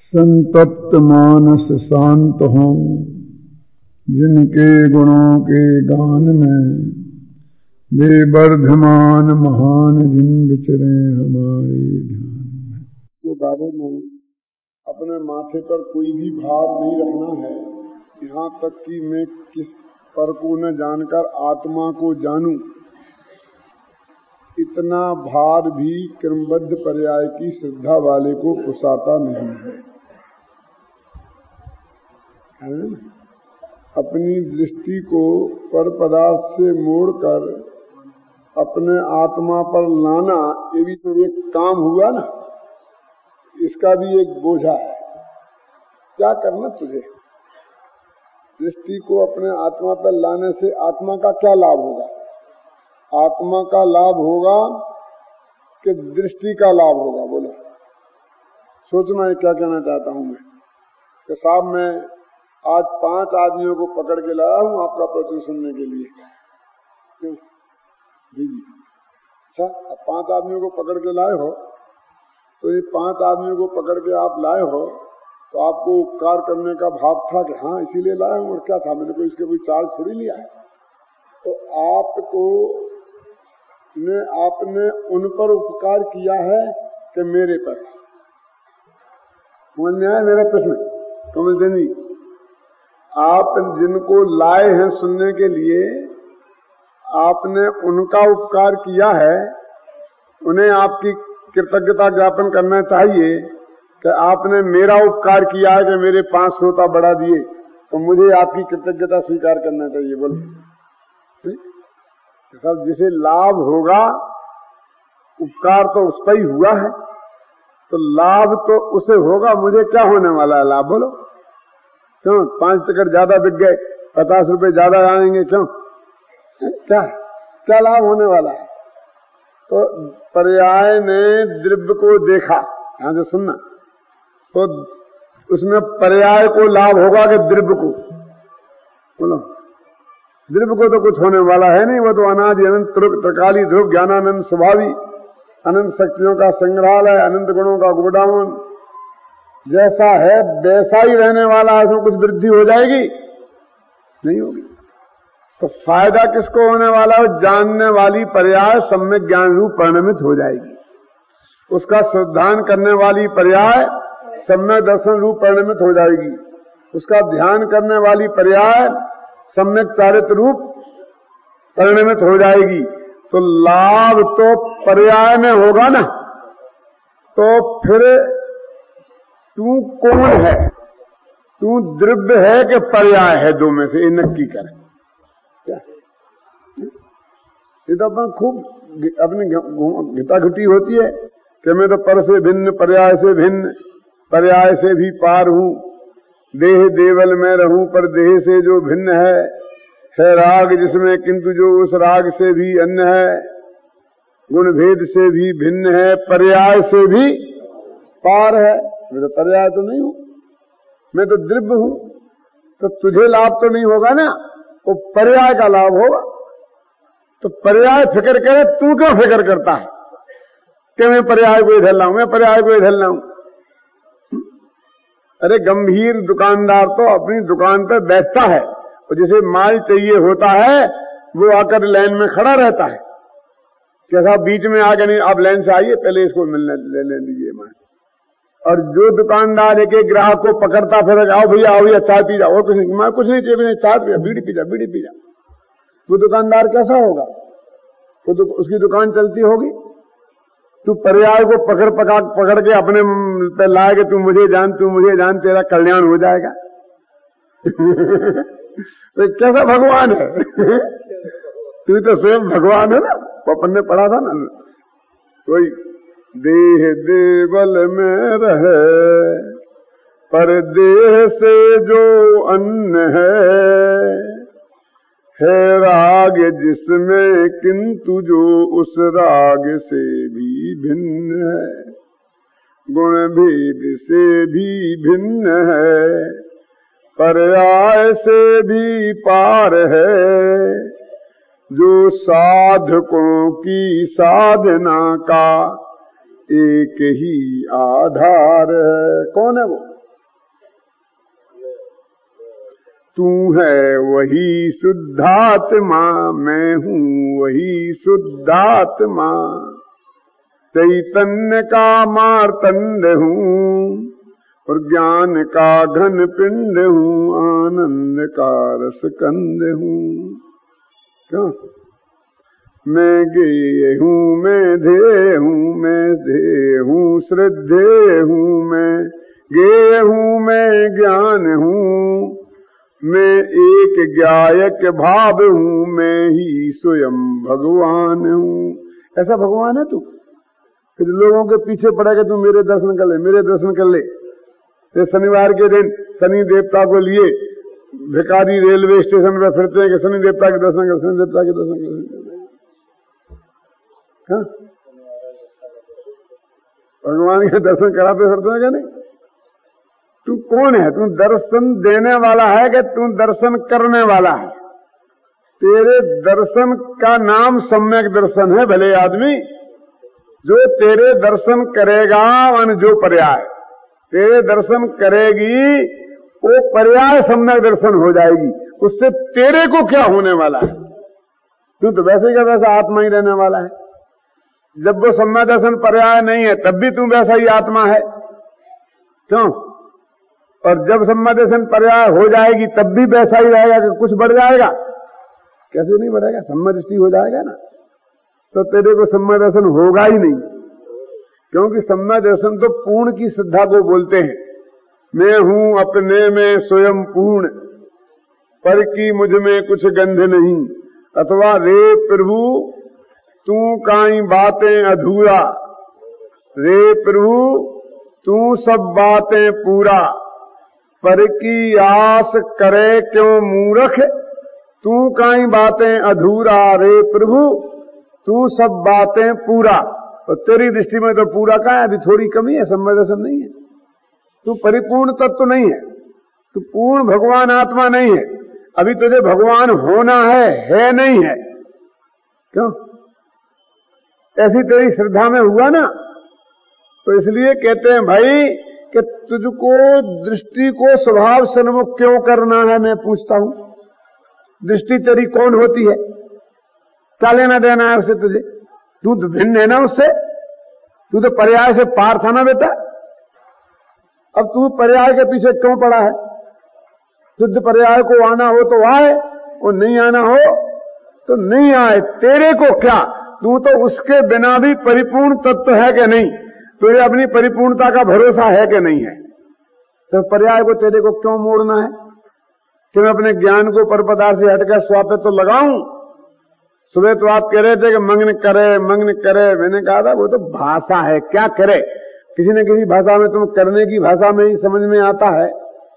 संतप्त मानस शांत हों, जिनके गुणों के गान में वे वर्धमान महान जिन विचरे हमारे ध्यान में। के बारे में अपने माथे पर कोई भी भार नहीं रखना है, यहाँ तक कि मैं किस पर को न जानकर आत्मा को जानूं, इतना भार भी क्रमबद्ध पर्याय की श्रद्धा वाले को पुसाता नहीं है। अपनी दृष्टि को पर पदार्थ से मोड़कर अपने आत्मा पर लाना, ये भी तो एक काम हुआ ना, इसका भी एक बोझा है। क्या करना तुझे? दृष्टि को अपने आत्मा पर लाने से आत्मा का क्या लाभ होगा? आत्मा का लाभ होगा कि दृष्टि का लाभ होगा? बोलो, सोचना है क्या कहना चाहता हूं मैं। कि साहब मैं आज 5 आदमियों को पकड़ के लाया हूं आपका प्रवचन सुनने के लिए। क्यों जी? अच्छा, अब 5 आदमियों को पकड़ के लाए हो, तो ये 5 आदमियों को पकड़ के आप लाए हो तो आपको उपकार करने का भाव था कि हाँ इसीलिए लाया हूं, और क्या था, मैंने कोई इसके कोई चार्ज थोड़ी लिया है। तो आपने उन पर उपकार किया है कि मेरे पर? समझ में आया मेरा प्रश्न? समझते नहीं? आप जिनको लाए हैं सुनने के लिए, आपने उनका उपकार किया है, उन्हें आपकी कृतज्ञता ज्ञापन करना चाहिए कि आपने मेरा उपकार किया है कि मेरे 5 श्रोता बढ़ा दिए, तो मुझे आपकी कृतज्ञता स्वीकार करना चाहिए। बोलो, सब जिसे लाभ होगा, उपकार तो उस पर ही हुआ है, तो लाभ तो उसे होगा। मुझे क्या होने वाला है लाभ? बोलो, क्यों 5 टिकट ज्यादा बिक गए, 50 रुपए ज्यादा आएंगे, क्यों? क्या लाभ होने वाला है? तो पर्याय ने द्रव्य को देखा, यहां से सुनना, तो उसमें पर्याय को लाभ होगा कि द्रव्य को? बोलो, द्रव्य को तो कुछ होने वाला है नहीं, वो तो अनादि अनंत त्रिकाली ध्रुव ज्ञानानंद स्वभावी अनंत शक्तियों का संग्रहालय, अनंत गुणों का गोडाउन, जैसा है वैसा ही रहने वाला है। उसमें कुछ वृद्धि हो जाएगी? नहीं होगी। तो फायदा किसको होने वाला है? जानने वाली पर्याय सम्यक ज्ञान रूप परिणमित हो जाएगी, उसका श्रद्धान करने वाली पर्याय सम्यक दर्शन रूप परिणमित हो जाएगी, उसका ध्यान करने वाली पर्याय सम्यक चारित्र रूप परिणमित हो जाएगी। तो लाभ तो पर्याय में होगा ना। तो फिर तू कौन है? तू द्रव्य है कि पर्याय है? 2 में से ये नक्की करें। ये तो अपन खूब अपनी घिटाघुटी होती है कि मैं तो पर से भिन्न, पर्याय से भिन्न, पर्याय से भी पार हूं, देह देवल में रहूं पर देह से जो भिन्न है राग जिसमें किंतु जो उस राग से भी अन्य है, गुण भेद से भी भिन्न है, पर्याय से भी पार है। मैं तो पर्याय तो नहीं हूं, मैं तो द्रव्य हूं। तो तुझे लाभ तो नहीं होगा ना, वो पर्याय का लाभ होगा। तो पर्याय फिक्र करे, तू क्यों फिक्र करता है कि मैं पर्याय को इधर लाऊं, मैं पर्याय को इधर लाऊं? अरे गंभीर दुकानदार तो अपनी दुकान पर बैठता है, और जिसे माल चाहिए होता है वो आकर लाइन में खड़ा रहता है। कैसा बीच में आके नहीं, आप लाइन से आइए, पहले इसको मिलने ले लीजिए माल। और जो दुकानदार एक ग्राहक को पकड़ता फिर, आओ भैया चाय पी जाओ, और कुछ नहीं, मैं कुछ नहीं चाहिए, चाय पी जा, बीड़ी पी जा, वो दुकानदार कैसा होगा? वो तो उसकी दुकान चलती होगी। तू पर्याय को पकड़ के अपने पे लाए कि तू मुझे जान, तेरा कल्याण हो जाएगा। तो कैसा भगवान है? तू तो स्वयं भगवान है ना। अपन ने पढ़ा था ना, कोई देह देवल में रहे पर देह से जो अन्य है राग जिसमें किंतु जो उस राग से भी भिन्न है, गुण भेद से भी भिन्न है, पर्याय से भी पार है, जो साधकों की साधना का एक ही आधार है। कौन है वो? तू है वही शुद्धात्मा, मैं हूँ वही शुद्धात्मा। चैतन्य का मार्तंड हूँ और ज्ञान का घन पिंड हूँ, आनंद का रसकंद हूँ। क्यों? मैं गेय हूँ, मैं ध्येय हूँ, मैं ध्येय हूँ, श्रद्धेय हूँ, मैं गेय हूँ, मैं ज्ञान हूँ, मैं एक ज्ञायक भाव हूँ, मैं ही स्वयं भगवान हूँ। ऐसा भगवान है तू? लोगों के पीछे पड़ा कि तू मेरे दर्शन कर ले, मेरे दर्शन कर ले। तो शनिवार के दिन शनि देवता को लिए भिखारी रेलवे स्टेशन पर फिरते हैं कि शनि देवता के दर्शन कर, शनि देवता के दर्शन कर। हाँ? भगवान के दर्शन कराते फिरते हैं क्या? नहीं। तू कौन है? तू दर्शन देने वाला है कि तू दर्शन करने वाला है? तेरे दर्शन का नाम सम्यक दर्शन है। भले आदमी जो तेरे दर्शन करेगा, मान जो पर्याय तेरे दर्शन करेगी, वो पर्याय सम्यक दर्शन हो जाएगी। उससे तेरे को क्या होने वाला है? तू तो वैसे का वैसा आत्मा ही रहने वाला है। जब वो सम्यक दर्शन पर्याय नहीं है तब भी तू वैसा ही आत्मा है। क्यों? और जब सम्यक दर्शन पर्याय हो जाएगी तब भी वैसा ही रहेगा कि कुछ बढ़ जाएगा? कैसे नहीं बढ़ेगा? सम्यक दृष्टि हो जाएगा ना, तो तेरे को सम्यक दर्शन होगा ही नहीं। क्योंकि सम्यक दर्शन तो पूर्ण की श्रद्धा को बोलते हैं। मैं हूं अपने में स्वयं पूर्ण, पर की मुझ में कुछ गंध नहीं, अथवा रे प्रभु तू काई बातें अधूरा, रे प्रभु तू सब बातें पूरा, पर की आस करे क्यों मूर्ख, तू काई बातें अधूरा, रे प्रभु तू सब बातें पूरा। और तेरी दृष्टि में तो पूरा का है, अभी थोड़ी कमी है, सम्यक दर्शन नहीं है। तू परिपूर्ण तत्व नहीं है, तू पूर्ण भगवान आत्मा नहीं है। अभी तुझे भगवान होना है नहीं है। क्यों? ऐसी तेरी श्रद्धा में हुआ ना, तो इसलिए कहते हैं भाई कि तुझको दृष्टि को स्वभाव सन्मुख क्यों करना है। मैं पूछता हूं, दृष्टि तेरी कौन होती है? क्या लेना देना है उससे तुझे? तू तो भिन्न है ना उससे, तू तो पर्याय से पार था ना बेटा। अब तू पर्याय के पीछे क्यों पड़ा है? शुद्ध पर्याय को आना हो तो आए, और नहीं आना हो तो नहीं आए। तेरे को क्या? तू तो उसके बिना भी परिपूर्ण तत्व है कि नहीं? तुझे अपनी परिपूर्णता का भरोसा है कि नहीं है? तो पर्याय को तेरे को क्यों मोड़ना है कि मैं अपने ज्ञान को परपदार्थ से हटकर स्व पे तो लगाऊं? सुबह तो आप कह रहे थे कि मग्न करे। मैंने कहा था वो तो भाषा है, क्या करे? किसी न किसी भाषा में, तुम करने की भाषा में ही समझ में आता है।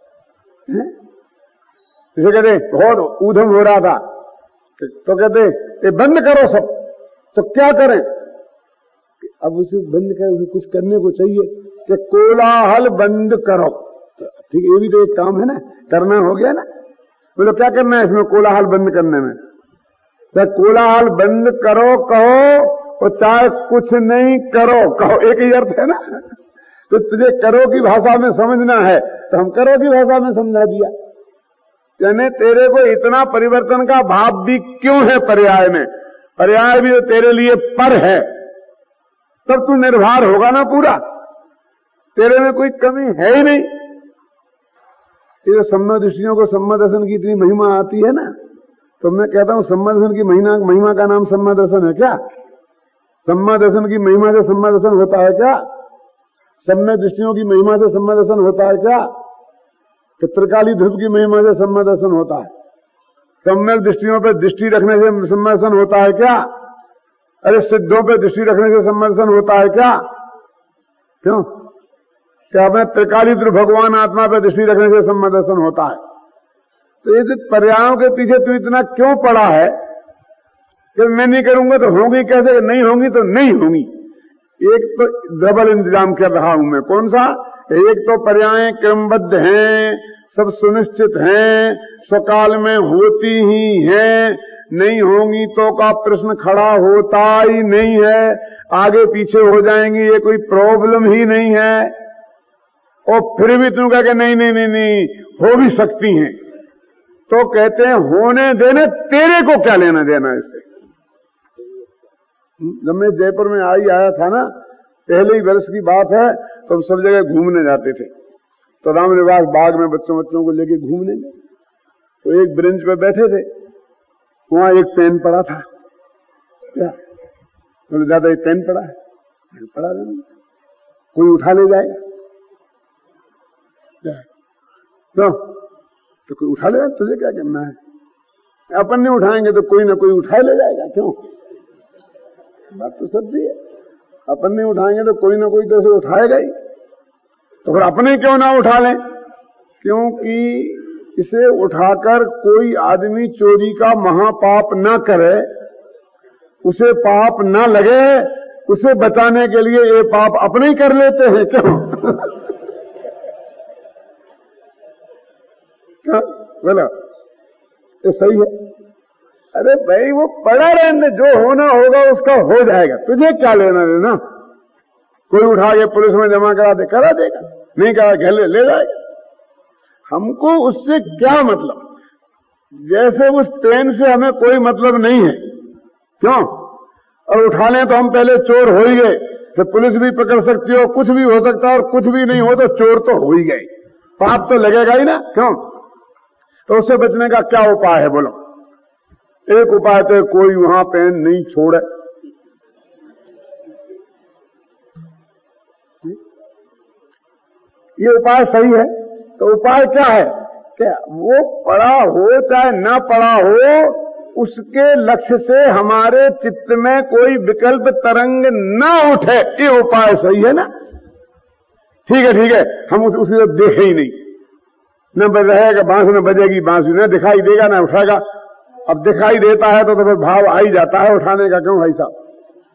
इसे कहते बहुत ऊधम हो रहा था तो कहते ये बंद करो सब, तो क्या करें? अब उसे बंद करें, उसे कुछ करने को चाहिए कि कोलाहल बंद करो। ठीक है, ये भी तो एक काम है ना, करना हो गया ना। बोलो क्या करना है इसमें कोलाहल बंद करने में? तो कोलाहल बंद करो कहो, और चाहे कुछ नहीं करो कहो, एक ही अर्थ है ना। तो तुझे करो की भाषा में समझना है तो हम करो की भाषा में समझा दिया। यानी तेरे को इतना परिवर्तन का भाव भी क्यों है पर्याय में? पर्याय भी तो तेरे लिए पर है, तब तू निर्भर होगा ना पूरा। तेरे में कोई कमी है ही नहीं। ये सम्यक दृष्टियों को सम्यक दर्शन की इतनी महिमा आती है ना, तो मैं कहता हूं सम्यक दर्शन की महिमा का नाम सम्यक दर्शन है क्या? सम्यक दर्शन की महिमा से सम्यक दर्शन होता है क्या? सम्यक दृष्टियों की महिमा से सम्यक दर्शन होता है क्या? चित्रकाली ध्रुव की महिमा से सम्यक दर्शन होता है? सम्यक दृष्टियों पर दृष्टि रखने से सम्यक दर्शन होता है क्या? अरे सिद्धों पर दृष्टि रखने से सम्यक दर्शन होता है क्या? क्यों? क्या मैं त्रिकाली ध्रुव भगवान आत्मा पर दृष्टि रखने से सम्यक दर्शन होता है? तो ये पर्यायों के पीछे तू इतना क्यों पड़ा है कि मैं नहीं करूंगा तो होंगी कैसे, नहीं होंगी तो नहीं होंगी? एक तो डबल इंतजाम कर रहा हूं मैं। कौन सा? एक तो पर्याय क्रमबद्ध हैं, सब सुनिश्चित हैं, स्वकाल में होती ही हैं, नहीं होंगी तो का प्रश्न खड़ा होता ही नहीं है, आगे पीछे हो जाएंगी, ये कोई प्रॉब्लम ही नहीं है। और फिर भी तू कह के नहीं हो भी सकती हैं, तो कहते हैं होने देने, तेरे को क्या लेना देना इससे। जब मैं जयपुर में आया था ना, पहले ही वर्ष की बात है, तो हम सब जगह घूमने जाते थे। तो रामनिवास बाग में बच्चों को लेके घूमने गए, तो एक ब्रेंच पे बैठे थे, वहां एक पेन पड़ा था। क्या तो ज्यादा एक पेन पड़ा है, पड़ा नहीं, कोई उठा ले जाएगा क्यों? तो कोई उठा ले जाएगा, तुझे क्या करना है? अपन नहीं उठाएंगे तो कोई ना कोई उठा ले जाएगा, क्यों? बात तो सच्ची है, अपन नहीं उठाएंगे तो कोई ना कोई तो उसे उठाएगा ही। तो फिर अपने क्यों ना उठा लें? क्योंकि इसे उठाकर कोई आदमी चोरी का महापाप न करे, उसे पाप न लगे, उसे बचाने के लिए ये पाप अपने ही कर लेते हैं, क्यों? क्या बोला? ये सही है। अरे भाई वो पड़ा रहने, जो होना होगा उसका हो जाएगा, तुझे क्या लेना देना? कोई उठा के पुलिस में जमा करा दे, करा देगा, नहीं करा घर ले जाएगा। हमको उससे क्या मतलब? जैसे उस पेन से हमें कोई मतलब नहीं है, क्यों? और उठा लें तो हम पहले चोर हो ही गए, फिर पुलिस भी पकड़ सकती हो, कुछ भी हो सकता है, और कुछ भी नहीं हो तो चोर तो हो ही गए, पाप तो लगेगा ही ना, क्यों? तो उससे बचने का क्या उपाय है बोलो? एक उपाय तो कोई वहां पेन नहीं छोड़े। ये उपाय सही है। तो उपाय क्या है? क्या वो पड़ा हो चाहे ना पड़ा हो, उसके लक्ष्य से हमारे चित्त में कोई विकल्प तरंग न उठे, ये उपाय सही है ना? ठीक है, हम उसी तरफ देखे ही नहीं, न बज रहेगा बांसुरी, न बजेगी बांसुरी, न दिखाई देगा न उठाएगा। अब दिखाई देता है तो फिर भाव आ ही जाता है उठाने का, क्यों भाई साहब?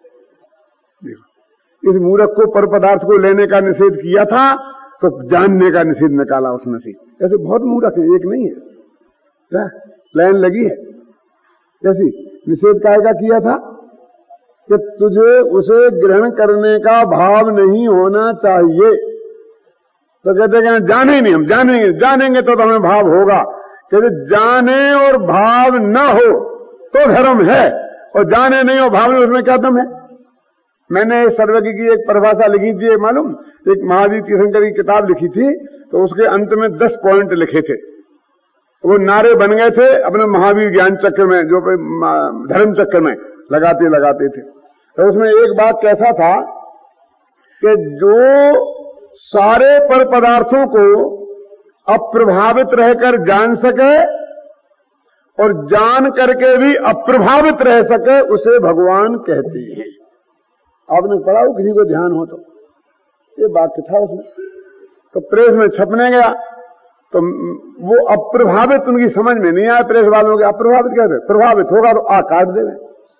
देखो, इस मूर्ख को पर पदार्थ को लेने का निषेध किया था, तो जानने का निषेध निकाला उसमें से। ऐसे बहुत मूर्ख है, एक नहीं है, क्या लाइन लगी है। जैसी निषेध कायदा किया था कि तुझे उसे ग्रहण करने का भाव नहीं होना चाहिए, तो कहते हैं जाने ही नहीं, हम जानेंगे तो हमें भाव होगा। कहते जाने और भाव न हो तो धर्म है, और जाने नहीं हो भाव नहीं, उसमें क्या दम है? मैंने सर्वज्ञ की एक परिभाषा लिखी थी, मालूम, एक महावीर तीर्थंकर की किताब लिखी थी, तो उसके अंत में 10 पॉइंट लिखे थे, वो नारे बन गए थे अपने महावीर ज्ञान चक्र में, जो धर्म चक्र में लगाते थे। तो उसमें एक बात कैसा था कि जो सारे पर पदार्थों को अप्रभावित रहकर जान सके और जान करके भी अप्रभावित रह सके, उसे भगवान कहते हैं। आपने पढ़ा हो, किसी को ध्यान हो तो? ये वाक्य था उसमें, तो प्रेस में छपने गया, तो वो अप्रभावित उनकी समझ में नहीं आया, प्रेस वालों के। अप्रभावित कहते, प्रभावित होगा तो आ काट देवे।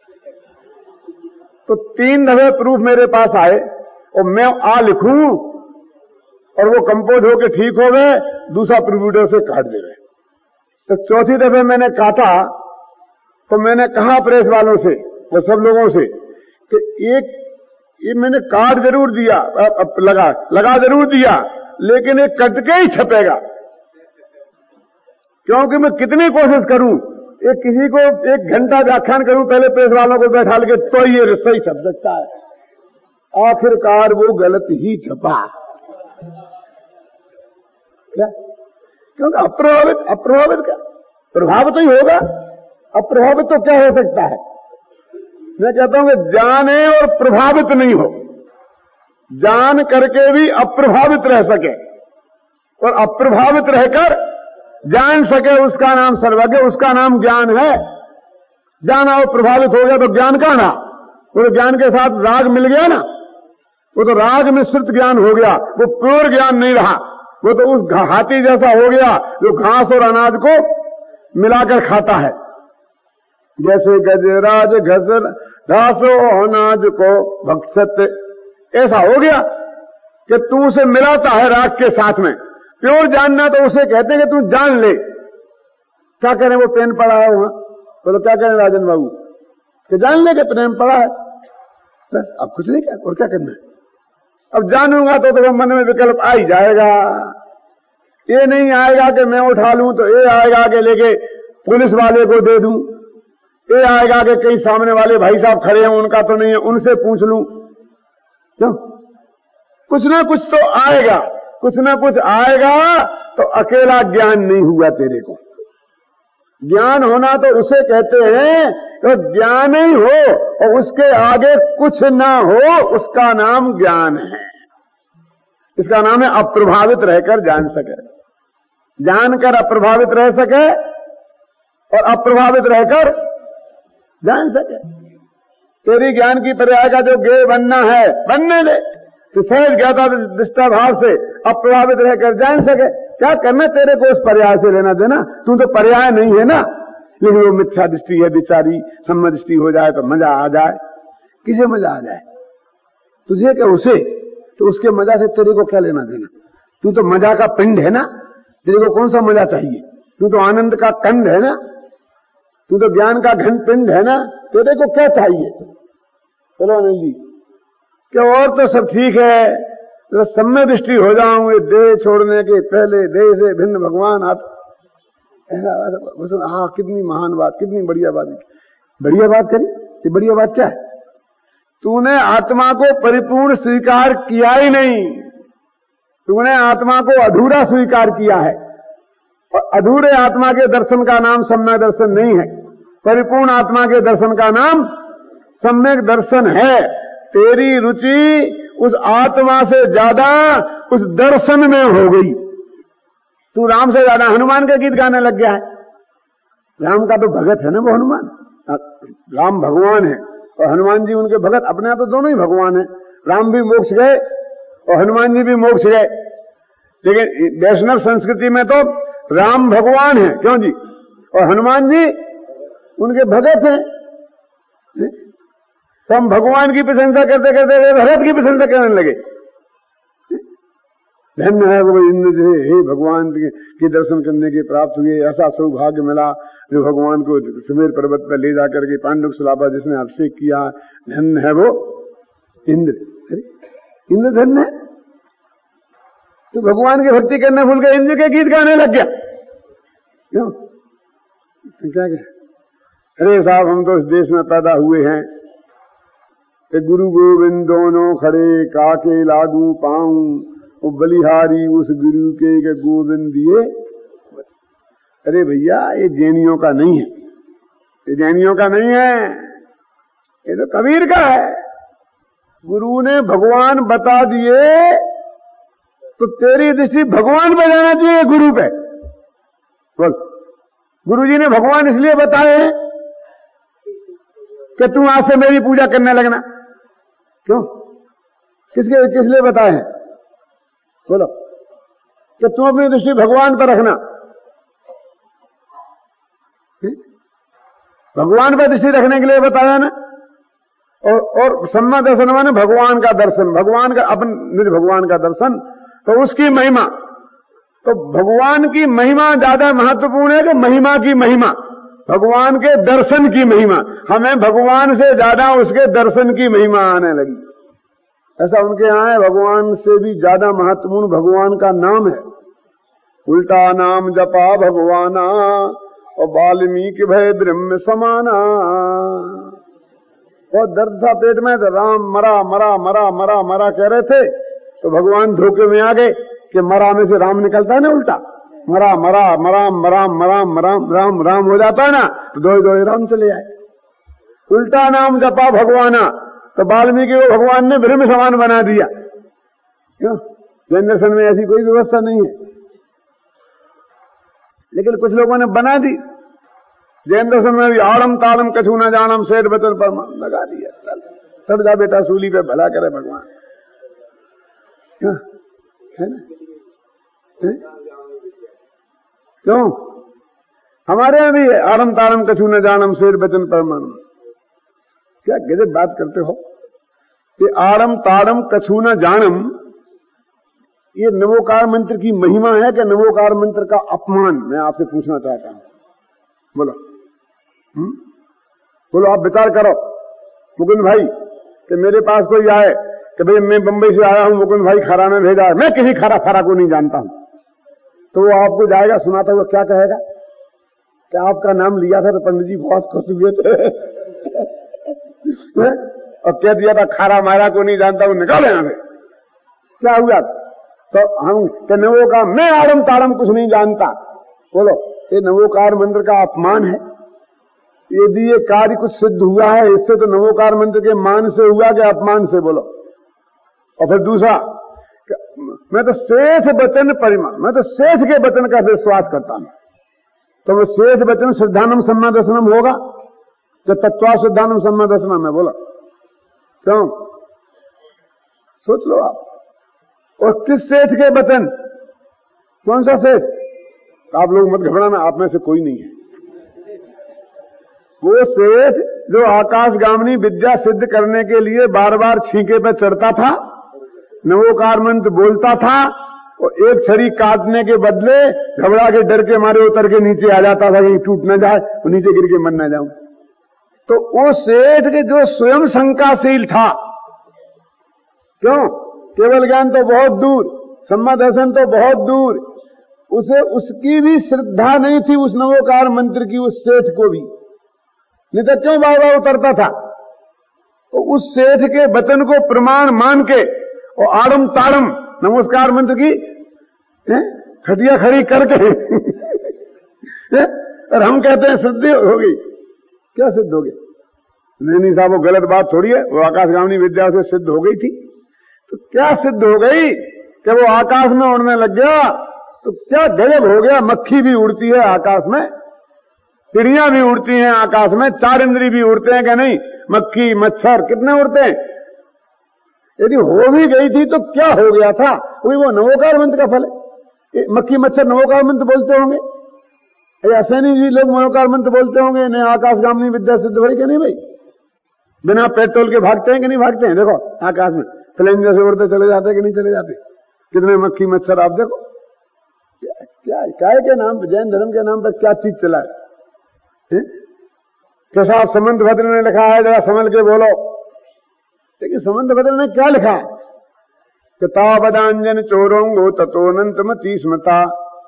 तो 3 दफे प्रूफ मेरे पास आए, और मैं आ लिखूं और वो कंपोज होके ठीक हो गए, दूसरा प्रिव्यूटर से काट देवे। तो चौथी दफे मैंने काटा, तो मैंने कहा प्रेस वालों से, वो सब लोगों से, कि ये मैंने काट जरूर दिया, लगा जरूर दिया, लेकिन ये कट के ही छपेगा, क्योंकि मैं कितनी कोशिश करूं, एक किसी को 1 घंटा व्याख्यान करूं पहले प्रेस वालों को बैठा के, तो ये सही छप सकता है। आखिरकार वो गलत ही छपा। क्या? क्योंकि अप्रभावित क्या? प्रभावित ही होगा, अप्रभावित तो क्या हो सकता है? मैं कहता हूं कि जाने और प्रभावित नहीं हो, जान करके भी अप्रभावित रह सके, और अप्रभावित रहकर जान सके, उसका नाम सर्वज्ञ, उसका नाम ज्ञान है। जाना और प्रभावित हो गया तो ज्ञान का ना, वो तो ज्ञान के साथ राग मिल गया ना, वो तो राग मिश्रित ज्ञान हो गया, वो प्योर ज्ञान नहीं रहा, वो तो उस हाथी जैसा हो गया जो घास और अनाज को मिलाकर खाता है। जैसे गजराज घासो अनाज को भक्षत, ऐसा हो गया कि तू उसे मिलाता है राग के साथ में। प्योर जानना तो उसे कहते हैं कि तू जान ले। क्या करें, वो पेन पड़ा है वहां, तो क्या करें राजन बाबू, कि जान ले कि पेन पड़ा है, अब कुछ नहीं कर, और क्या करना है? अब जानूंगा तो मन में विकल्प आ ही जाएगा ये नहीं आएगा कि मैं उठा लूं, तो ये आएगा कि लेके पुलिस वाले को दे दूं, ये आएगा कि कई सामने वाले भाई साहब खड़े हैं उनका तो नहीं है, उनसे पूछ लूं। क्यों? कुछ ना कुछ तो आएगा, कुछ ना कुछ आएगा। तो अकेला ज्ञान नहीं हुआ तेरे को। ज्ञान होना तो उसे कहते हैं तो ज्ञान ही हो और उसके आगे कुछ ना हो, उसका नाम ज्ञान है। इसका नाम है अप्रभावित रहकर जान सके, जानकर अप्रभावित रह सके और अप्रभावित रहकर जान सके। तेरी ज्ञान की पर्याय का जो ज्ञेय बनना है बनने दे, तो सहज ज्ञाता दृष्टा भाव से अप्रभावित रहकर जान सके। क्या करना तेरे को उस पर्याय से लेना देना? तू तो पर्याय नहीं है ना, लेकिन वो मिथ्या दृष्टि है बेचारी, सम्मत दृष्टि हो जाए तो मजा आ जाए। किसे मजा आ जाए? तुझे क्या उसे? तो उसके मजा से तेरे को क्या लेना देना? तू तो मजा का पिंड है ना, तेरे को कौन सा मजा चाहिए? तू तो आनंद का कंड है ना, तू तो ज्ञान का घन पिंड है ना, तेरे को क्या चाहिए? चलो अनिल जी, क्या और तो सब ठीक है, तो सम्य दृष्टि हो जाऊंगे देह छोड़ने के पहले, देह से भिन्न भगवान आप। हाँ, कितनी महान बात, कितनी बढ़िया बात। बढ़िया बात करी, ये बढ़िया बात क्या है? तूने आत्मा को परिपूर्ण स्वीकार किया ही नहीं, तूने आत्मा को अधूरा स्वीकार किया है। और अधूरे आत्मा के दर्शन का नाम सम्यक दर्शन नहीं है, परिपूर्ण आत्मा के दर्शन का नाम सम्यक दर्शन है। तेरी रुचि उस आत्मा से ज्यादा उस दर्शन में हो गई। तू राम से ज्यादा हनुमान के गीत गाने लग गया है। राम का तो भगत है ना वो हनुमान, राम भगवान है और हनुमान जी उनके भगत। अपने आप तो दोनों ही भगवान है, राम भी मोक्ष गए और हनुमान जी भी मोक्ष गए। लेकिन वैष्णव संस्कृति में तो राम भगवान है, क्यों जी, और हनुमान जी उनके भगत हैं। तो हम भगवान की प्रशंसा करते करते भगत की प्रशंसा करने लगे। धन्य है वो इंद्र जो हे भगवान के दर्शन करने के प्राप्त हुए, ऐसा सौभाग्य मिला जो भगवान को सुमेर पर्वत पर ले जाकर के पांडुक सुलाभा जिसने अभिषेक किया। धन्य है वो इंद्र। इंद्र धन्य है, तो भगवान की भक्ति करने भूल के इंद्र के गीत गाने लग गया। क्यों? क्या क्या? अरे साहब, हम तो इस देश में पैदा हुए हैं कि गुरु गोविंद दोनों खड़े, काके लागू पाऊं, वो बलिहारी उस गुरु के गोविंद दिए। अरे भैया, ये जैनियों का नहीं है, ये जैनियों का नहीं है, ये तो कबीर का है। गुरु ने भगवान बता दिए तो तेरी दृष्टि भगवान पे जाना चाहिए, गुरु पे। बोल, गुरुजी ने भगवान इसलिए बताए हैं कि तू आज से मेरी पूजा करने लगना। क्यों? किस लिए बताए हैं? बोलो, कि तुम अपनी दृष्टि भगवान पर रखना, भगवान पर दृष्टि रखने के लिए बताया ना। और सम्मा दर्शन माने भगवान का दर्शन, भगवान का अपन निज भगवान का दर्शन, तो उसकी महिमा। तो भगवान की महिमा ज्यादा महत्वपूर्ण है कि महिमा की महिमा, भगवान के दर्शन की महिमा। हमें भगवान से ज्यादा उसके दर्शन की महिमा आने लगी। ऐसा उनके यहां है, भगवान से भी ज्यादा महत्वपूर्ण भगवान का नाम है। उल्टा नाम जपा भगवाना और वाल्मीकि भय ब्रह्म समाना। और दर्द था पेट में, तो राम मरा मरा मरा मरा मरा कह रहे थे, तो भगवान धोखे में आ गए कि मरा में से राम निकलता है ना, उल्टा मरा मरा मराम मराम मराम मराम राम राम हो जाता है ना, तो दो दो राम चले आए। उल्टा नाम जपा भगवाना, तो वाल्मीकि को भगवान ने ब्रह्म समान बना दिया। क्यों? जैन दर्शन में ऐसी कोई व्यवस्था नहीं है, लेकिन कुछ लोगों ने बना दी। जैन दर्शन में भी आड़म ताड़म कछु न जानम शेर बचन पर लगा दिया। चल जा बेटा सूली पे, भला करे भगवान। क्यों? है ना? क्यों? हमारे यहां भी आड़म ताड़म कछु न जानम शेर बचन पर मन। क्या गजब बात करते हो? ये आड़म ताड़म कछु न जानम, ये नवोकार मंत्र की महिमा है कि नवोकार मंत्र का अपमान? मैं आपसे पूछना चाहता हूं, बोलो। बोलो, आप विचार करो मुकुंद भाई, कि मेरे पास कोई आए कि भाई मैं बंबई से आया हूं, मुकुंद भाई खरा ने भेजा है, मैं किसी खरा फरा को नहीं जानता हूं, तो वो आपको जाएगा सुनाता हुआ क्या कहेगा कि आपका नाम लिया था तो पंडित जी बहुत खुश हुए थे और कह दिया था खारा मारा को नहीं जानता, वो निकाले यहाँ से। क्या हुआ? तो हम नवोकार, मैं आड़म ताड़म कुछ नहीं जानता। बोलो, ये नवोकार मंत्र का अपमान है। यदि ये कार्य कुछ सिद्ध हुआ है इससे तो नवोकार मंत्र के मान से हुआ कि अपमान से? बोलो। और फिर दूसरा, मैं तो शेष वचन परिमा, मैं तो शेष के वचन का विश्वास करता हूं। तो वो शेष वचन श्रद्धानम सम्मा दर्शनम होगा कि तत्वा श्रद्धानम सम्मा दर्शनम है? बोलो क्यों? सोच लो आप। और किस सेठ के वचन? कौन सा सेठ? आप लोग मत घबराना, आप में से कोई नहीं है। वो सेठ जो आकाशगामिनी विद्या सिद्ध करने के लिए बार बार छींके पे चढ़ता था, नवोकार मंत्र बोलता था, और एक छड़ी काटने के बदले घबरा के डर के मारे उतर के नीचे आ जाता था कि टूट न जाए और नीचे गिर के मर न जाऊं। तो वो सेठ के जो स्वयं शंकाशील था, क्यों? केवल ज्ञान तो बहुत दूर, सम्मा दर्शन तो बहुत दूर, उसे उसकी भी श्रद्धा नहीं थी उस नवोकार मंत्र की, उस सेठ को भी। नहीं तो क्यों बार बार उतरता था? तो उस सेठ के वचन को प्रमाण मान के और आड़म ताड़म नमस्कार मंत्र की खटिया खड़ी करके और हम कहते हैं सिद्ध हो गई। क्या सिद्ध हो गई? नहीं साहब, वो गलत बात थोड़ी है। वो आकाशगामिनी विद्या से सिद्ध हो गई थी। तो क्या सिद्ध हो गई कि वो आकाश में उड़ने लग गया? तो क्या गजब हो गया। मक्खी भी उड़ती है आकाश में, चिड़ियां भी उड़ती हैं आकाश में, चार इंद्री भी उड़ते हैं क्या नहीं? मक्खी मच्छर कितने उड़ते हैं। यदि हो भी गई थी तो क्या हो गया था? वो नवोकार मंत्र का फल है। मक्खी मच्छर नवोकार मंत्र बोलते होंगे, असैनी जी लोग नवोकार मंत्र बोलते होंगे, नहीं आकाशगामिनी विद्या सिद्ध भई कि नहीं भाई? बिना पेट्रोल के भागते हैं कि नहीं भागते हैं? देखो आकाश में प्लेन जैसे उड़ते चले जाते कि नहीं चले जाते? कितने मक्खी मच्छर आप देखो। क्या के नाम पर, जैन धर्म के नाम पर क्या चीज चला है? कैसा समंत भद्र ने लिखा है, जरा समझ के बोलो। लेकिन समंत भद्र ने क्या लिखा? किताबदांजन चोरोंगो तथोनंत मती स्मृता।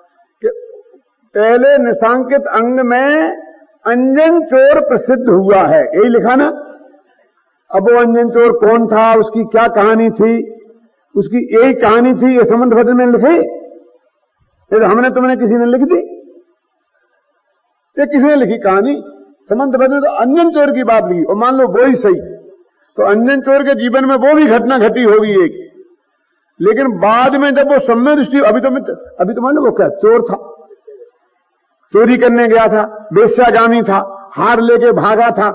पहले निशांकित अंग में अंजन चोर प्रसिद्ध हुआ है, यही लिखा ना। अब वो अंजन चोर कौन था, उसकी क्या कहानी थी, उसकी यही कहानी थी, ये समंत भद्र ने लिखी? तो हमने तुमने किसी ने लिख दी? ये किसने लिखी कहानी? समंत भद्र ने तो अंजन चोर की बात लिखी। और मान लो वो ही सही, तो अंजन चोर के जीवन में वो भी घटना घटी होगी एक। लेकिन बाद में जब वो सम्य दृष्टि, अभी तो मान लो वो क्या चोर था, चोरी करने गया था, वेश्यागामी था, हार लेके भागा था,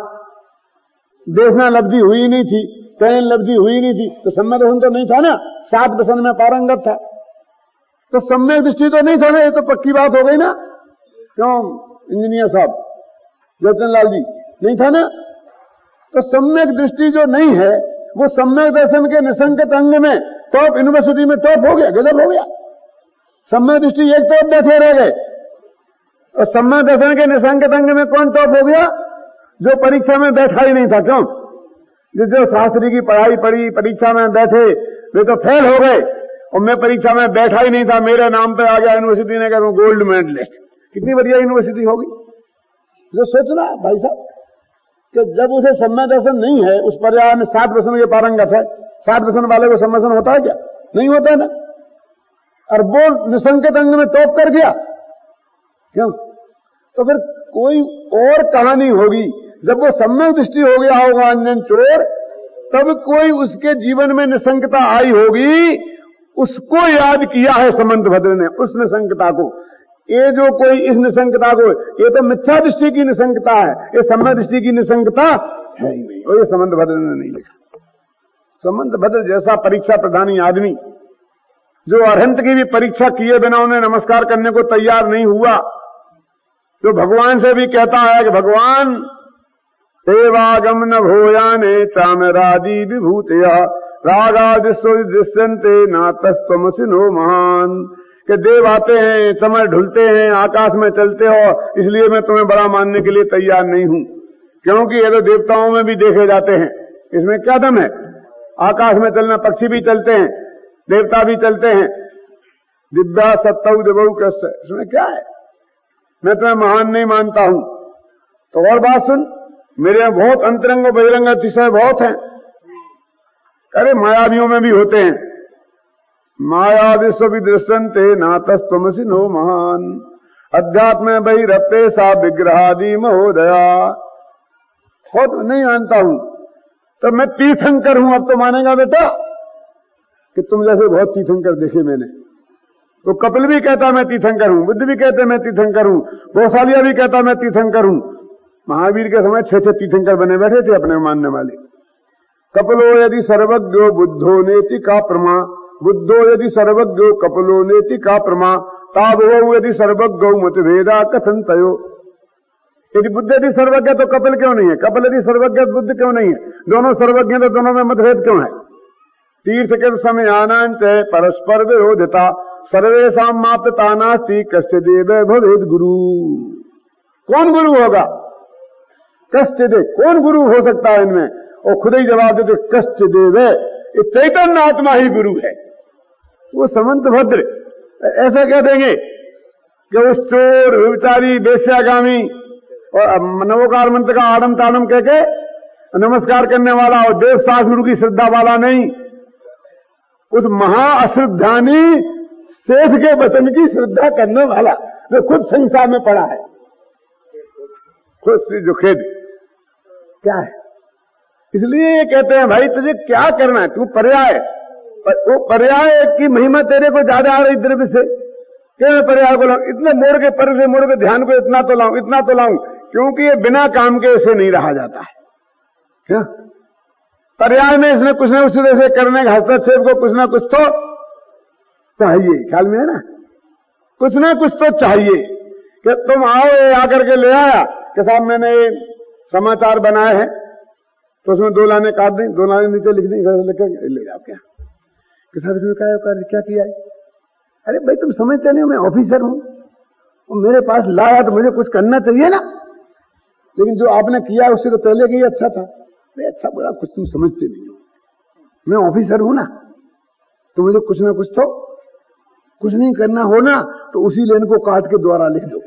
देखना लब्धि हुई नहीं थी, चयन लब्धि हुई नहीं थी, तो सम्यक दर्शन तो नहीं था ना, 7 व्यसन में पारंगत था, तो सम्यक दृष्टि तो नहीं था ना। ये तो पक्की बात हो गई ना। क्यों इंजीनियर साहब, जयचंद जी, नहीं था ना। तो सम्यक दृष्टि जो नहीं है वो सम्यक दर्शन के निसंकत अंग में टॉप, यूनिवर्सिटी में टॉप हो गया, गजब हो गया। सम्यक दृष्टि एक टॉप बैठे रह गए, और सम्यक दर्शन के निसंकत अंग में कौन टॉप हो गया? जो परीक्षा में बैठा ही नहीं था। क्यों? जो शास्त्री की पढ़ाई पढ़ी, परीक्षा में बैठे, वे तो फेल हो गए, और मैं परीक्षा में बैठा ही नहीं था, मेरे नाम पे आ गया यूनिवर्सिटी ने कहा गोल्ड मेडलिस्ट। कितनी बढ़िया यूनिवर्सिटी होगी। जो सोचना भाई साहब कि जब उसे सम्यक दर्शन नहीं है, उस पर्याय में 7 व्यसन के पारंगत है, 7 व्यसन वाले को सम्यक दर्शन होता है क्या? नहीं होता है ना। और वो निसंकत अंग में टॉप कर गया। क्यों? तो फिर कोई और कहानी होगी। जब वो सम्यक दृष्टि हो गया होगा अंजन चोर, तब कोई उसके जीवन में निसंकता आई होगी, उसको याद किया है समंत भद्र ने, उस निसंकता को। ये जो कोई इस निसंकता को, ये तो मिथ्या दृष्टि की निसंकता है, ये सम्यक दृष्टि की निसंकता है ही नहीं, और ये समंत भद्र ने नहीं लिखा। समंत भद्र जैसा परीक्षा प्रधानी आदमी, जो अरहंत की भी परीक्षा किए बिना उन्हें नमस्कार करने को तैयार नहीं हुआ, तो भगवान से भी कहता है कि भगवान देवागम न भूयाने चामरादि विभूतया रागादिश्यंते नातस्तमसिनो महान। कि देव आते हैं, समय ढुलते हैं, आकाश में चलते हो, इसलिए मैं तुम्हें बड़ा मानने के लिए तैयार नहीं हूं, क्योंकि ये तो देवताओं में भी देखे जाते हैं। इसमें क्या दम है? आकाश में चलना, पक्षी भी चलते हैं, देवता भी चलते हैं, दिव्या सत्तौ दिवौ कश्च, इसमें क्या है? मैं तुम्हें महान नहीं मानता हूं। तो और बात सुन, मेरे बहुत अंतरंग बहिरंग अतिशय बहुत हैं। अरे मायावियों में भी होते हैं। माया विश्व विदृश्यन्ते नातस्त्वमसि नो महान अध्यात्म बहिरप्ये सा विग्रहादि महोदया। बहुत नहीं मानता हूं तो मैं तीर्थंकर हूं। अब तो मानेगा बेटा कि तुम जैसे बहुत तीर्थंकर देखे मैंने। तो कपिल भी कहता मैं तीर्थंकर हूं, बुद्ध भी कहते मैं तीर्थंकर हूं, गौशालिया भी कहता मैं तीर्थंकर हूं। महावीर के समय 6 तीर्थंकर बने बैठे थे अपने मानने वाले। कपिलो यदि सर्वज्ञो बुद्धो नेति का प्रमा, बुद्धो यदि सर्वज्ञो कपिलो नेति का प्रमा, ताभवौ यदि सर्वज्ञो मतभेदा कथंतयो। यदि बुद्ध यदि सर्वज्ञ तो कपिल क्यों नहीं है? कपिल यदि सर्वज्ञ बुद्ध क्यों नहीं है? दोनों सर्वज्ञ तो दोनों में मतभेद क्यों है? तीर्थ के समय आनांच परस्पर विरोधिता सर्वेशा माप्यता नास्ति कश्चिदेव भवेद गुरु। कौन गुरु होगा? कश्चिदेव, कौन गुरु हो सकता है इनमें? और खुद ही जवाब देते कश्चिदेव, ये चैतन्य आत्मा ही गुरु है। वो समंत भद्र ऐसा कह देंगे कि उस चोर विचारी वेश्यागामी और नवोकार मंत्र का आडम ताडम कह के नमस्कार करने वाला और देव शास्त्र की श्रद्धा वाला नहीं, उस महा अश्रद्धानी शेष के वचन की श्रद्धा करने वाला जो खुद संसार में पड़ा है, खुद श्री जो खेद क्या है। इसलिए ये कहते हैं भाई तुझे क्या करना है, तू पर्याय, वो पर्याय की महिमा तेरे को ज्यादा आ रही द्रव्य से। क्या पर्याय को लाऊं, इतने मोड़ के पर से मोड़ के ध्यान को इतना तो लाऊं, इतना तो लाऊं, क्योंकि ये बिना काम के इसे नहीं रहा जाता है। क्या पर्याय में इसने कुछ न कुछ ऐसे करने का हस्तक्षेप को कुछ ना कुछ तो चाहिए, ख्याल में है ना, कुछ ना कुछ तो चाहिए कि तुम आओ, ये आकर के ले आया कि साहब मैंने समाचार बनाए हैं तो उसमें 2 लाइनें काट दें, 2 लाइनें नीचे लिख दें, घर से लिखकर ले जाओ। क्या कि साहब इसमें क्या किया है? अरे भाई तुम समझते नहीं हो मैं ऑफिसर हूं और मेरे पास लाया तो मुझे कुछ करना चाहिए ना, लेकिन जो आपने किया उससे तो पहले कि अच्छा था। अच्छा बड़ा कुछ तुम समझते नहीं हो, मैं ऑफिसर हूं ना, तो मुझे कुछ ना कुछ तो कुछ नहीं करना हो ना, तो उसी लाइन को काट के द्वारा लिख दो।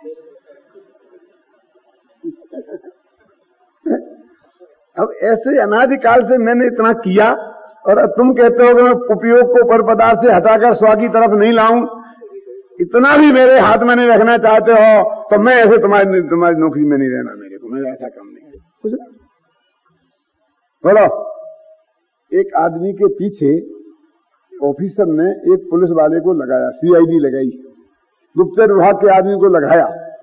अब ऐसे अनादिकाल से मैंने इतना किया और अब तुम कहते हो कि मैं उपयोग को पर पदार्थ से हटाकर स्व की तरफ नहीं लाऊं, इतना भी मेरे हाथ में नहीं रखना चाहते हो तो मैं ऐसे तुम्हारी नौकरी में नहीं रहना, मेरे को मेरा ऐसा काम नहीं है। कुछ नहीं बोलो। एक आदमी के पीछे ऑफिसर ने एक पुलिस वाले को लगाया, सीआईडी लगाई, गुप्तचर विभाग के आदमी को लगाया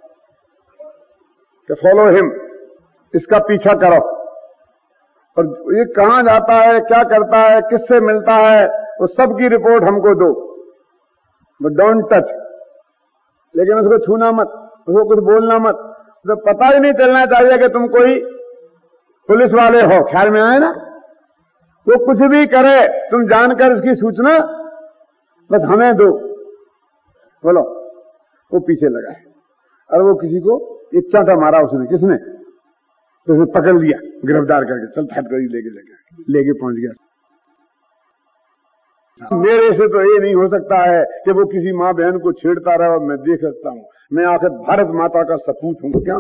कि फॉलो हिम, इसका पीछा करो, और ये कहां जाता है, क्या करता है, किससे मिलता है, वो सबकी रिपोर्ट हमको दो, बट डोंट टच। लेकिन उसको छूना मत, उसको कुछ बोलना मत, उसे पता ही नहीं चलना चाहिए कि तुम कोई पुलिस वाले हो। ख्याल में आए ना? वो कुछ भी करे तुम जानकर इसकी सूचना बस हमें दो। बोलो। वो पीछे लगा है और वो किसी को एक चांटा मारा उसने, किसने? तो उसे पकड़ लिया, गिरफ्तार करके चल फट कर लेके पहुंच गया। मेरे से तो ये नहीं हो सकता है कि वो किसी माँ बहन को छेड़ता रहे और मैं देख सकता हूं। मैं आखिर भारत माता का सपूत हूं क्या?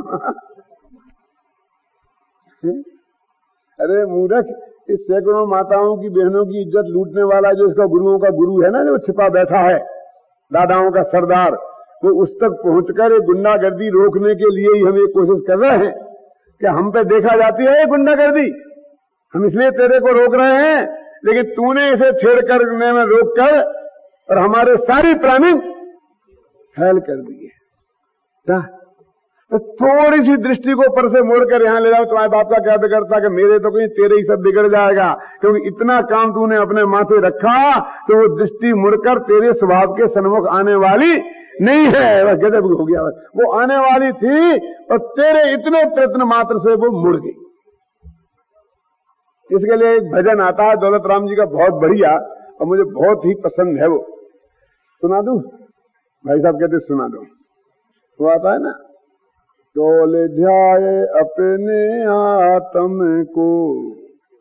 अरे मूर्ख, इस सैकड़ों माताओं की बहनों की इज्जत लूटने वाला जो इसका गुरुओं का गुरु है ना, जो छिपा बैठा है, दादाओं का सरदार, वो उस तक पहुंचकर ये गुंडागर्दी रोकने के लिए ही हम ये कोशिश कर रहे हैं कि हम पे देखा जाती है ये गुंडागर्दी, हम इसलिए तेरे को रोक रहे हैं, लेकिन तूने इसे छेड़ करने में रोक कर और हमारे सारी प्लानिंग फेल कर दी है। तो थोड़ी सी दृष्टि को पर से मोड़कर यहां ले जाओ, तुम्हारे बाप का क्या बिगड़ता कि मेरे तो कहीं तेरे ही सब बिगड़ जाएगा, क्योंकि इतना काम तूने अपने माथे रखा तो वो दृष्टि मुड़कर तेरे स्वभाव के सन्मुख आने वाली नहीं है। बस गजब हो गया, वो आने वाली थी और तेरे इतने प्रयत्न मात्र से वो मुड़ गई। इसके लिए एक भजन आता है दौलत राम जी का, बहुत बढ़िया और मुझे बहुत ही पसंद है। वो सुना दूं? भाई साहब कहते सुना दो। वो आता है ना, डोल ध्याए अपने आत्म को,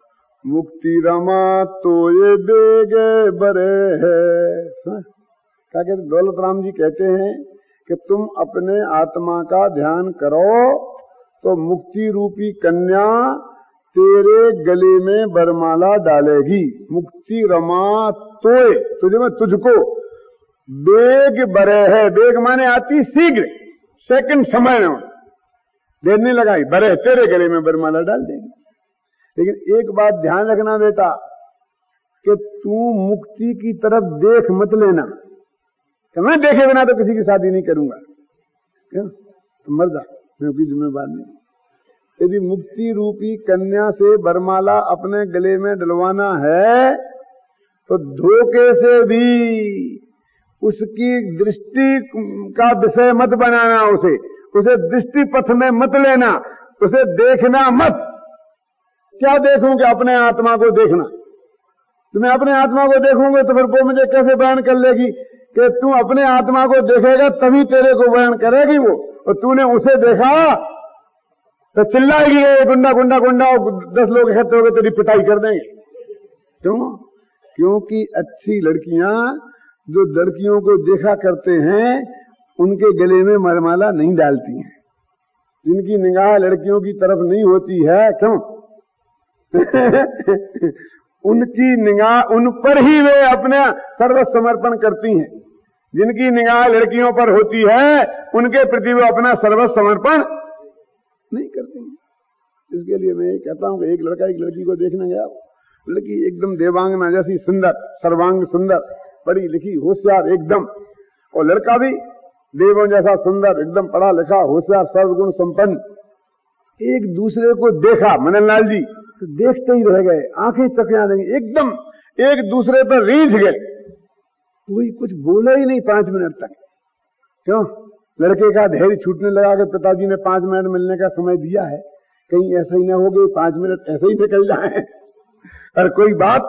मुक्ति रमा तो ये बेगे बरे है। क्या दौलत राम जी कहते हैं कि तुम अपने आत्मा का ध्यान करो तो मुक्ति रूपी कन्या तेरे गले में बरमाला डालेगी। मुक्ति रमा तोय, तुझे में तुझको बेग बरे है। बेग माने आती शीघ्र, सेकंड समय में देर नहीं लगाई, बरे तेरे गले में बरमाला डाल देगी। लेकिन एक बात ध्यान रखना बेटा कि तू मुक्ति की तरफ देख मत लेना। मैं देखे बिना तो किसी की शादी नहीं करूंगा, क्यों? तो मर जा, मैं उसकी जिम्मेवार नहीं। यदि मुक्ति रूपी कन्या से बरमाला अपने गले में डलवाना है तो धोखे से भी उसकी दृष्टि का विषय मत बनाना, उसे दृष्टि पथ में मत लेना, उसे देखना मत। क्या देखूंगे? अपने आत्मा को देखना। तुम्हें अपने आत्मा को देखोगे तो फिर वो मुझे कैसे बयान कर लेगी कि तू अपने आत्मा को देखेगा तभी तेरे को बयान करेगी वो। और तूने उसे देखा तो चिल्लाएगी गुंडा गुंडा गुंडा, और 10 लोग इकट्ठे होकर तेरी पिटाई कर देंगे। क्यों? क्योंकि अच्छी लड़कियां जो लड़कियों को देखा करते हैं उनके गले में मरमाला नहीं डालती हैं। जिनकी निगाह लड़कियों की तरफ नहीं होती है, क्यों? उनकी निगाह उन पर ही वे अपने सर्वस्व समर्पण करती हैं। जिनकी निगाह लड़कियों पर होती है उनके प्रति वो अपना सर्वस्व समर्पण नहीं करती हैं। इसके लिए मैं कहता हूं कि एक लड़का एक लड़की को देखने गया, लड़की एकदम देवांगना जैसी सुंदर, सर्वांग सुंदर, पढ़ी लिखी होशियार एकदम, और लड़का भी देवों जैसा सुंदर, एकदम पढ़ा लिखा होशियार सर्वगुण संपन्न। एक दूसरे को देखा मनन लाल जी तो देखते ही रह गए, आंखें चकरा देंगे, एकदम एक दूसरे पर रीझ गए। कोई कुछ बोला ही नहीं 5 मिनट तक। क्यों? लड़के का धैर्य छूटने लगा कि पिताजी ने 5 मिनट मिलने का समय दिया है, कहीं ऐसा ही ना हो गए 5 मिनट ऐसे ही निकल जाए और कोई बात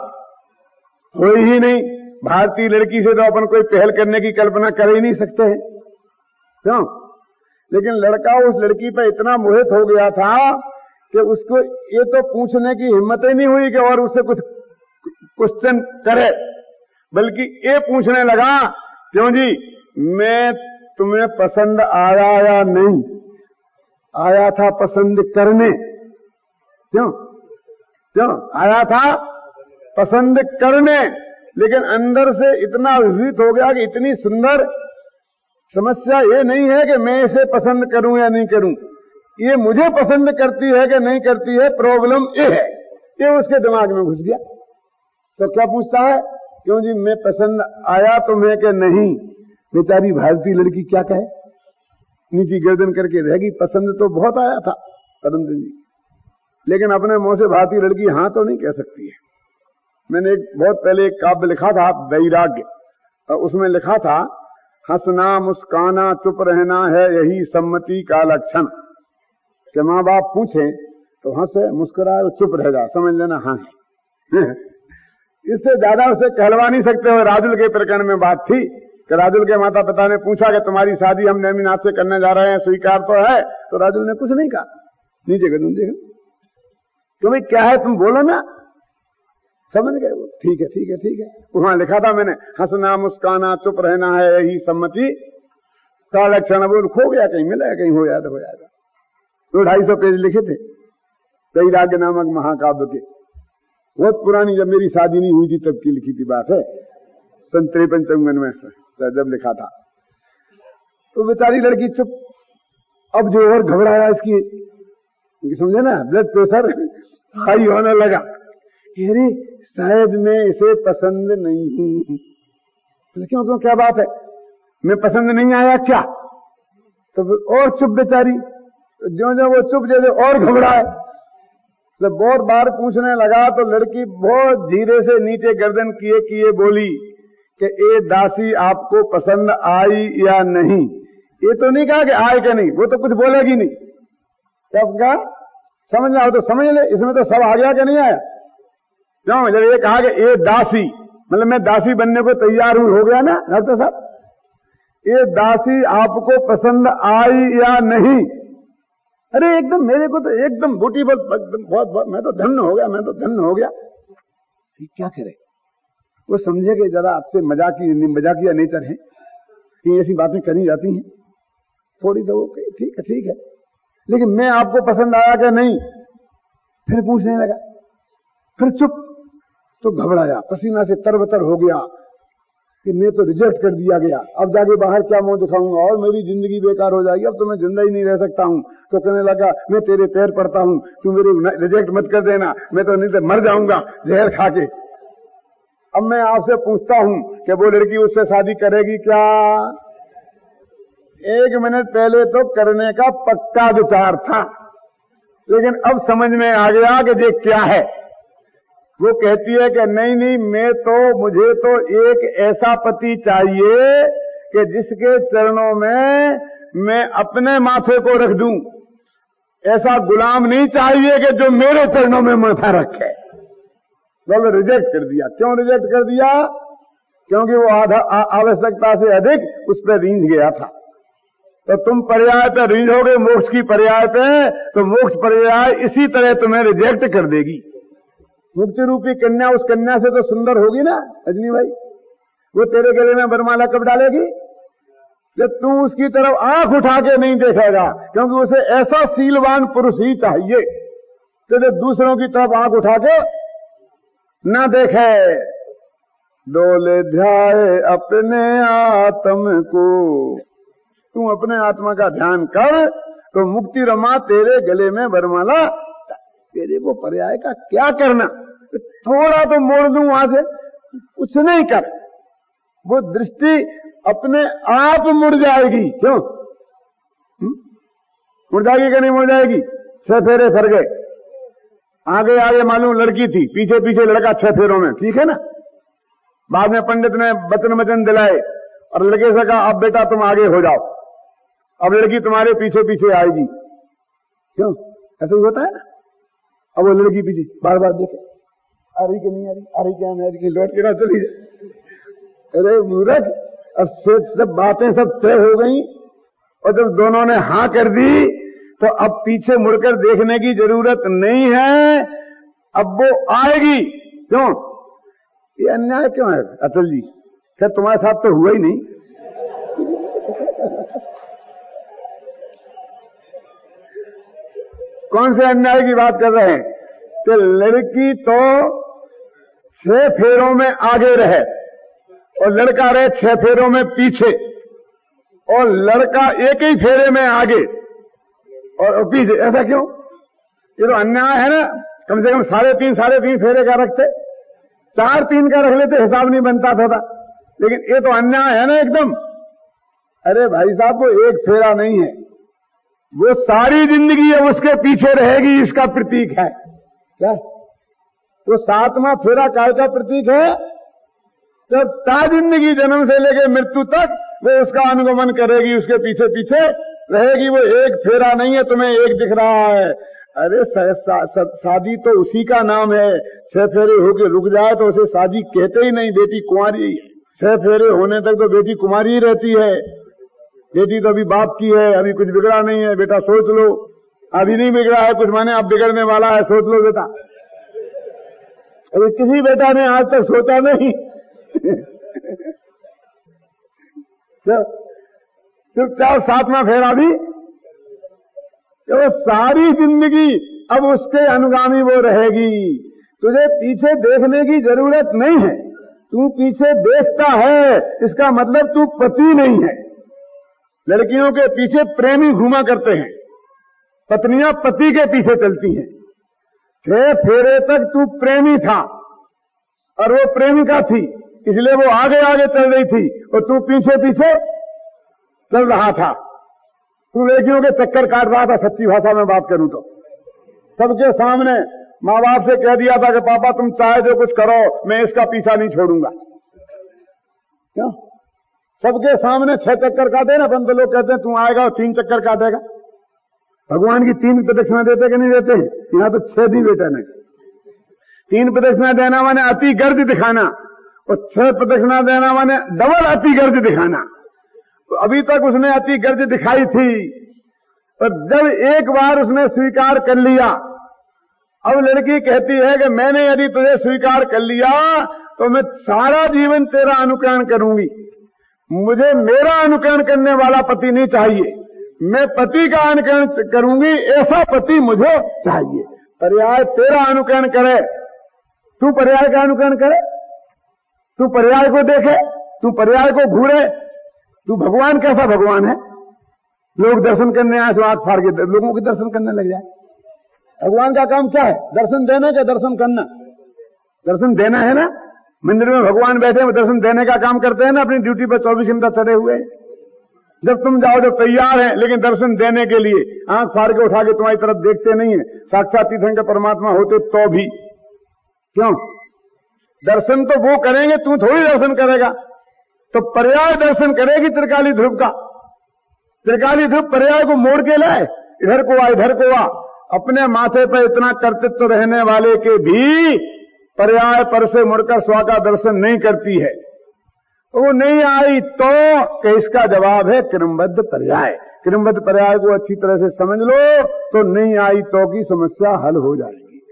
हो ही नहीं। भारतीय लड़की से तो अपन कोई पहल करने की कल्पना कर ही नहीं सकते हैं। क्यों? लेकिन लड़का उस लड़की पर इतना मोहित हो गया था कि उसको ये तो पूछने की हिम्मत ही नहीं हुई कि और उससे कुछ क्वेश्चन करे, बल्कि ये पूछने लगा, क्यों जी मैं तुम्हें पसंद आया या नहीं? आया था पसंद करने। क्यों? क्यों आया था? पसंद करने। लेकिन अंदर से इतना विचलित हो गया कि इतनी सुंदर, समस्या ये नहीं है कि मैं इसे पसंद करूं या नहीं करूं, ये मुझे पसंद करती है कि नहीं करती है, प्रॉब्लम ये है। ये उसके दिमाग में घुस गया। तो क्या पूछता है? क्यों जी मैं पसंद आया तुम्हें कि नहीं? बेचारी भारतीय लड़की क्या कहे, नीची गर्दन करके रहेगी। पसंद तो बहुत आया था परंतु जी, लेकिन अपने मुंह से भारतीय लड़की हाँ तो नहीं कह सकती है। मैंने बहुत पहले एक काव्य लिखा था वैराग्य, और उसमें लिखा था हंसना मुस्काना चुप रहना है यही सम्मति का लक्षण। कि माँ बाप पूछे तो हंसे मुस्कुराए और चुप रह जा, समझ लेना हाँ है। इससे ज्यादा उसे कहलवा नहीं सकते हो। राजुल के प्रकरण में बात थी कि राजुल के माता पिता ने पूछा कि तुम्हारी शादी हम नेमिनाथ से करने जा रहे हैं, स्वीकार तो है? तो राजुल ने कुछ नहीं कहा, नीचे कर दूंगे तो भाई क्या है तुम बोलो ना। समझ गए वो? ठीक है ठीक है ठीक है। वहां लिखा था मैंने हंसना मुस्काना चुप रहना है यही सम्मति का लक्षण। वो खो गया, कहीं मिला कहीं हो जाएगा हो जाएगा। 200-250 पेज लिखे थे वैराग्य नामक महाकाव्य के। बहुत पुरानी, जब मेरी शादी नहीं हुई थी तब की लिखी थी बात है, 53-54 में जब लिखा था। तो बेचारी लड़की चुप। अब जो और घबराया इसकी, समझे ना, ब्लड प्रेशर हाई होने लगा। अरे शायद मैं इसे पसंद नहीं हूं। क्यों क्यों क्या बात है, मैं पसंद नहीं आया क्या? तो और चुप बेचारी। जो जो वो चुप जैसे और घबराए। जब बहुत बार पूछने लगा तो लड़की बहुत धीरे से नीचे गर्दन किए किए बोली कि ए दासी आपको पसंद आई या नहीं। ये तो नहीं कहा कि आए क्या नहीं, वो तो कुछ बोलेगी नहीं। तब कहा समझ ना हो तो समझ ले, इसमें तो सब आ गया कि नहीं आया? क्यों? जब ये कहा कि ए दासी, मतलब मैं दासी बनने को तैयार हूं, हो गया ना डॉक्टर साहब। ये दासी आपको पसंद आई या नहीं? अरे एकदम मेरे को तो एकदम बूटी बहुत मैं तो धन्य हो गया, मैं तो धन्य हो गया। क्या करे? वो समझे कि जरा आपसे मजाकिया नेचर है, कि ऐसी बातें करी जाती हैं, थोड़ी तो वो ठीक है, लेकिन मैं आपको पसंद आया कि नहीं, फिर पूछने लगा, फिर चुप। तो घबराया, पसीना से तरबतर हो गया कि मैं तो रिजेक्ट कर दिया गया, अब जाके बाहर क्या मुंह दिखाऊंगा और मेरी जिंदगी बेकार हो जाएगी, अब तो मैं जिंदा ही नहीं रह सकता हूं। तो कहने लगा, मैं तेरे पैर पड़ता हूं, तू मेरे रिजेक्ट मत कर देना, मैं तो नहीं तो मर जाऊंगा जहर खा के। अब मैं आपसे पूछता हूं कि वो लड़की उससे शादी करेगी क्या? 1 मिनट पहले तो करने का पक्का विचार था, लेकिन अब समझ में आ गया कि ये क्या है। वो कहती है कि नहीं, मुझे तो एक ऐसा पति चाहिए कि जिसके चरणों में मैं अपने माथे को रख दूं, ऐसा गुलाम नहीं चाहिए कि जो मेरे चरणों में माथा रखे। बोले रिजेक्ट कर दिया। क्यों रिजेक्ट कर दिया? क्योंकि वो आवश्यकता से अधिक उस पर रींझ गया था। तो तुम पर्याय पे रीझोगे मोक्ष की पर्याय पे, तो मोक्ष पर्याय इसी तरह तुम्हें रिजेक्ट कर देगी। मुक्ति रूपी कन्या उस कन्या से तो सुंदर होगी ना अजनी भाई, वो तेरे गले में वरमाला कब डालेगी? जब तू उसकी तरफ आंख उठा के नहीं देखेगा, क्योंकि उसे ऐसा शीलवान पुरुष ही चाहिए कि जो दूसरों की तरफ आंख उठा के न देखे। डोले ध्याए अपने आत्म को, तू अपने आत्मा का ध्यान कर तो मुक्ति रमा तेरे गले में वरमाला। तेरे को पर्याय का क्या करना, थोड़ा तो मोड़ दूं वहां से, कुछ नहीं कर, वो दृष्टि अपने आप मुड़ जाएगी। क्यों मुड़ जाएगी कि नहीं मुड़ जाएगी? 6 फेरे फर गए, आगे मालूम लड़की थी, पीछे पीछे लड़का 6 फेरों में, ठीक है ना। बाद में पंडित ने वचन दिलाए और लड़के से कहा, अब बेटा तुम आगे हो जाओ, अब लड़की तुम्हारे पीछे पीछे आएगी। क्यों ऐसा ही होता है ना। अब वो लड़की पीछे बार बार देखे, आ रही कि नहीं आ रही, आ रही क्या नहीं आ रही, लौट के ना चली जाए। अरे मूर्ख, अब सब बातें सब तय हो गई, और जब दोनों ने हाँ कर दी तो अब पीछे मुड़कर देखने की जरूरत नहीं है, अब वो आएगी। क्यों? ये अन्याय क्यों है अतुल जी? क्या तुम्हारे साथ तो हुआ ही नहीं? कौन से अन्याय की बात कर रहे हैं? कि लड़की तो 6 फेरों में आगे रहे और लड़का रहे 6 फेरों में पीछे, और लड़का एक ही फेरे में आगे और पीछे। ऐसा क्यों? ये तो अन्याय है ना। कम से कम 3.5 फेरे का रखते, 4-3 का रख लेते, हिसाब नहीं बनता था। लेकिन ये तो अन्याय है ना एकदम। अरे भाई साहब, वो एक फेरा नहीं है, वो सारी जिंदगी अब उसके पीछे रहेगी, इसका प्रतीक है। क्या? तो 7वां फेरा काय का प्रतीक है? जब ता जिंदगी जन्म से लेकर मृत्यु तक वो उसका अनुगमन करेगी, उसके पीछे पीछे रहेगी। वो एक फेरा नहीं है, तुम्हें एक दिख रहा है। अरे शादी तो उसी का नाम है। 6 फेरे होके रुक जाए तो उसे शादी कहते ही नहीं, बेटी कुंवारी है। 6 फेरे होने तक तो बेटी कुंवारी ही रहती है। बेटी तो अभी बाप की है, अभी कुछ बिगड़ा नहीं है, बेटा सोच लो। अभी नहीं बिगड़ा है कुछ, माने अब बिगड़ने वाला है, सोच लो बेटा। अभी किसी बेटा ने आज तक सोचा नहीं। चुपचाप 7वां फेरा भी, वो सारी जिंदगी अब उसके अनुगामी वो रहेगी। तुझे पीछे देखने की जरूरत नहीं है। तू पीछे देखता है, इसका मतलब तू पति नहीं है। लड़कियों के पीछे प्रेमी घूमा करते हैं, पत्नियां पति के पीछे चलती हैं। 6 फेरे तक तू प्रेमी था और वो प्रेमिका थी, इसलिए वो आगे आगे चल रही थी और तू पीछे पीछे चल रहा था। तू लड़कियों के चक्कर काट रहा था। सच्ची भाषा में बात करूं तो सबके सामने माँ बाप से कह दिया था कि पापा तुम चाहे जो कुछ करो, मैं इसका पीछा नहीं छोड़ूंगा। क्यों? सबके सामने 6 चक्कर काटे ना। बंद लोग कहते हैं तू आएगा और 3 चक्कर काटेगा। भगवान की 3 प्रदक्षिणा देते कि नहीं देते? यहां तो 6 दी बेटा ने। 3 प्रदक्षिणा देना माने अति गर्ज दिखाना, और 6 प्रदक्षिणा देना माने डबल अति गर्ज दिखाना। तो अभी तक उसने अति गर्ज दिखाई थी, और जब एक बार उसने स्वीकार कर लिया, अब लड़की कहती है कि मैंने यदि तुझे स्वीकार कर लिया तो मैं सारा जीवन तेरा अनुकरण करूंगी। मुझे मेरा अनुकरण करने वाला पति नहीं चाहिए, मैं पति का अनुकरण करूंगी ऐसा पति मुझे चाहिए। पर्याय तेरा अनुकरण करे, तू पर्याय का अनुकरण करे, तू पर्याय को देखे, तू पर्याय को घूरे। तू भगवान कैसा भगवान है? लोग दर्शन करने आए तो आंख फाड़ के लोगों के दर्शन करने लग जाए। भगवान का काम क्या है? दर्शन देना क्या दर्शन करना? दर्शन देना है ना। मंदिर में भगवान बैठे वो दर्शन देने का काम करते हैं ना, अपनी ड्यूटी पर 24 घंटा चढ़े हुए। जब तुम जाओ जब तैयार है, लेकिन दर्शन देने के लिए आंख फाड़ के उठा के तुम्हारी तरफ देखते नहीं है। साक्षात तीर्थंकर परमात्मा होते तो भी क्यों? दर्शन तो वो करेंगे, तू थोड़ी दर्शन करेगा। तो पर्याय दर्शन करेगी त्रिकाली ध्रुव का। त्रिकाली ध्रुव पर्याय को मोड़ के लाए, इधर को आ इधर को आ। अपने माथे पर इतना कर्तृत्व रहने वाले के भी पर्याय पर से मुड़कर स्व का दर्शन नहीं करती है। वो नहीं आई तो इसका जवाब है क्रमबद्ध पर्याय। क्रमबद्ध पर्याय को अच्छी तरह से समझ लो तो नहीं आई तो की समस्या हल हो जाएगी।